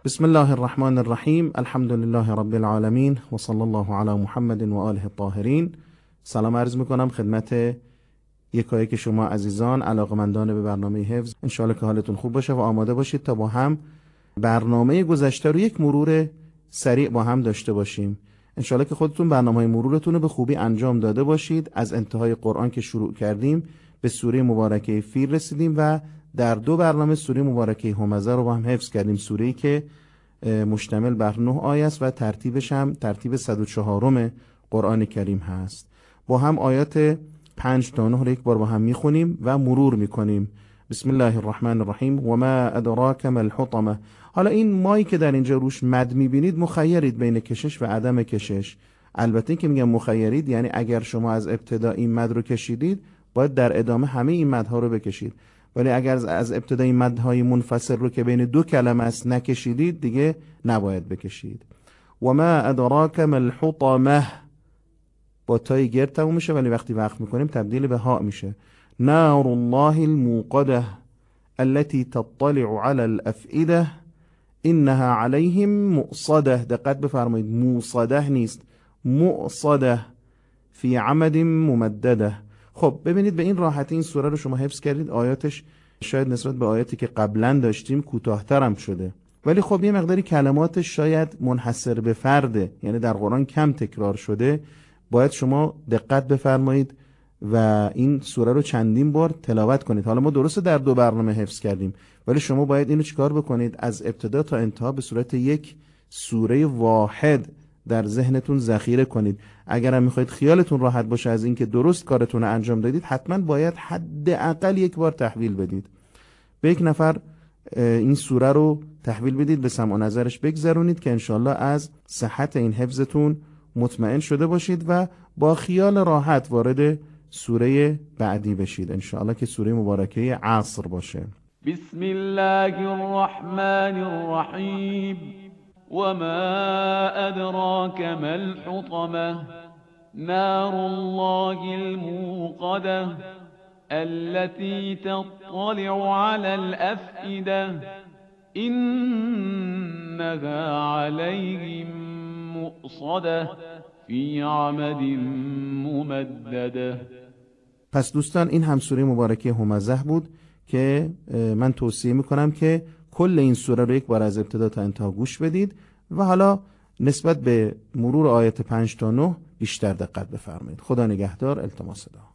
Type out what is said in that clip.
بسم الله الرحمن الرحیم. الحمد لله رب العالمین و صلی الله علی محمد و آله الطاهرین. سلام عرض میکنم خدمت یکایک شما عزیزان علاقمندان به برنامه حفظ. انشاءالله که حالتون خوب باشه و آماده باشید تا با هم برنامه گذشته رو یک مرور سریع با هم داشته باشیم. انشاءالله که خودتون برنامه مرورتون رو به خوبی انجام داده باشید. از انتهای قرآن که شروع کردیم به سوره مبارکه فیل رسیدیم و در دو برنامه سوره مبارکه همزه رو با هم حفظ کردیم. سوره‌ای که مشتمل بر 9 آیه است و ترتیبش هم ترتیب 104 قرآن کریم هست. با هم آیات 5 تا 9 رو یک بار با هم میخونیم و مرور میکنیم. بسم الله الرحمن الرحیم. و ما ادراک ما الحطمه. حالا این مایی که در اینجا روش مد میبینید مخیرید بین کشش و عدم کشش. البته که میگم مخیرید یعنی اگر شما از ابتدا این مد رو کشیدید باید در ادامه همه این مدها رو بکشید، ولی اگر از ابتدای مدهای منفصل رو که بین دو کلمه است نکشیدید دیگه نباید بکشید. و ما ادراک ما الحطمه با تای گرد تموم میشه ولی وقتی وقف میکنیم تبدیل به ها میشه. نار الله الموقده التي تطلع على الافئده انها عليهم مؤصده. دقت بفرمایید، موصده نیست، مؤصده فی عمد ممدده. خب ببینید به این راحتی این سوره رو شما حفظ کردید. آیاتش شاید نسبت به آیاتی که قبلا داشتیم کوتاه‌تر هم شده، ولی خب یه مقداری کلماتش شاید منحصر به فرده، یعنی در قرآن کم تکرار شده. باید شما دقت بفرمایید و این سوره رو چندین بار تلاوت کنید. حالا ما درسته در دو برنامه حفظ کردیم، ولی شما باید اینو چیکار بکنید؟ از ابتدا تا انتها به صورت یک سوره واحد در ذهنتون ذخیره کنید. اگر هم میخواید خیالتون راحت باشه از اینکه درست کارتون رو انجام دادید، حتما باید حداقل یک بار تحویل بدید. به یک نفر این سوره رو تحویل بدید، به سمع و نظرش بگذرونید که انشالله از صحت این حفظتون مطمئن شده باشید و با خیال راحت وارد سوره بعدی بشید انشالله که سوره مبارکه عصر باشه. بسم الله الرحمن الرحیم. وما أدراك ما الحطمة نار الله الموقدة التي تطلع على الأفئدة إنها عليهم مؤصدة في عمد ممدده. پس دوستان این هم سوره مبارکه همزه بود که من توصیه میکنم که کل این سوره رو یک بار از ابتدا تا انتها گوش بدید و حالا نسبت به مرور آیات 5 تا 9 بیشتر دقت بفرمایید. خدا نگهدار. التماس دعا.